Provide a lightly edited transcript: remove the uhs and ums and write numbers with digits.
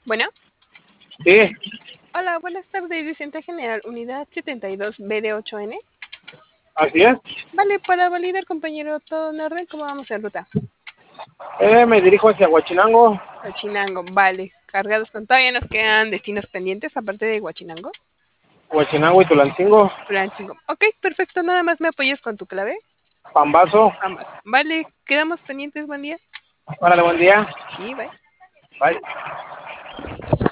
Bueno, Sí, hola, buenas tardes, Vicente General, unidad 72BD8N. así es. Vale, para validar, compañero, todo en orden, ¿cómo vamos en ruta? Me dirijo hacia Huachinango, Huachinango, vale. Cargados con todavía nos quedan destinos pendientes, aparte de Huachinango. Huachinango y Tulancingo, Tulancingo. Ok, perfecto, nada más me apoyas con tu clave. Pambazo. Ambas. Vale, quedamos pendientes, buen día. Órale, buen día. Sí, bye. Bye.